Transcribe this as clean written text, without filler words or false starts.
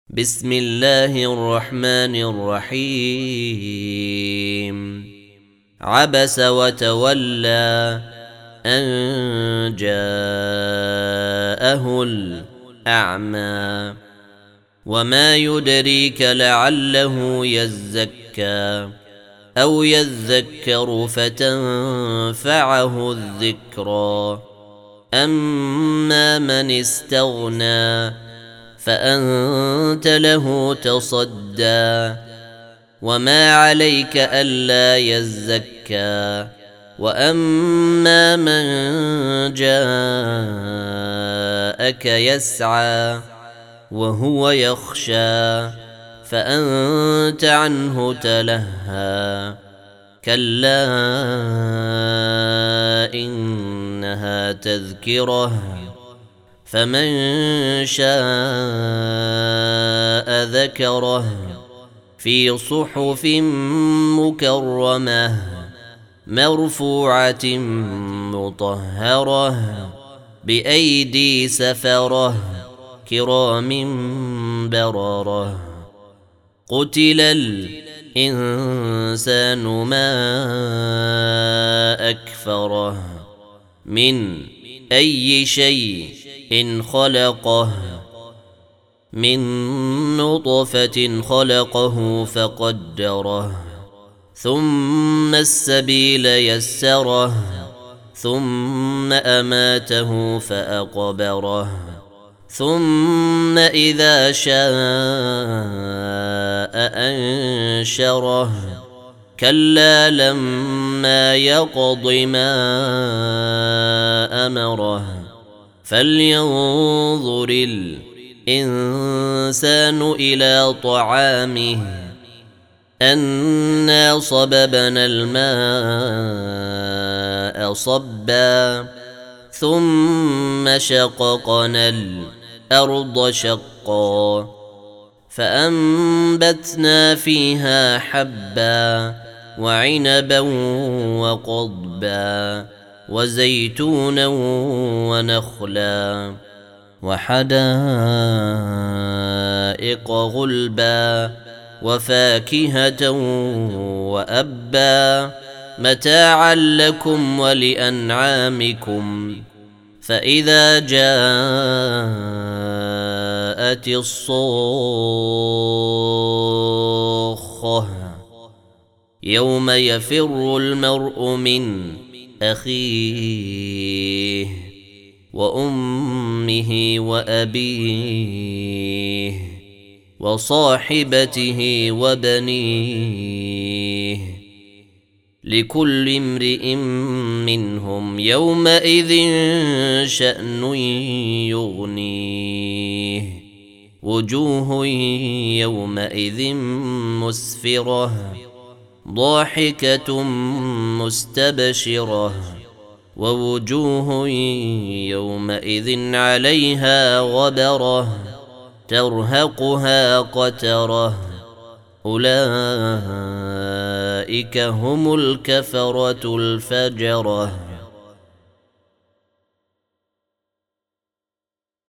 بسم الله الرحمن الرحيم. عبس وتولى أن جاءه الأعمى وما يدريك لعله يزكى أو يذكر فتنفعه الذكرى. أما من استغنى فأنت له تصدى وما عليك ألا يزكى. وأما من جاءك يسعى وهو يخشى فأنت عنه تلهى. كلا إنها تذكرة فمن شاء ذكره في صحف مكرمة مرفوعة مطهرة بأيدي سفرة كرام بررة. قتل الإنسان ما أكفره من أي شيء إن خلقه من نطفة خلقه فقدره ثم السبيل يسره ثم أماته فأقبره ثم إذا شاء أنشره. كلا لما يقض ما أمره فلينظر الإنسان إلى طعامه أنا صببنا الماء صبا ثم شققنا الأرض شقا فأنبتنا فيها حبا وعنبا وقضبا وزيتونا ونخلا وحدائق غلبا وفاكهة وأبا متاعا لكم ولأنعامكم. فإذا جاءت الصاخة يوم يفر المرء من أخيه وأمه وأبيه وصاحبته وبنيه لكل امرئ منهم يومئذ شأن يغنيه. وجوه يومئذ مسفرة ضاحكة مستبشرة ووجوه يومئذ عليها غبرة ترهقها قترة. أولئك هم الكفرة الفجرة.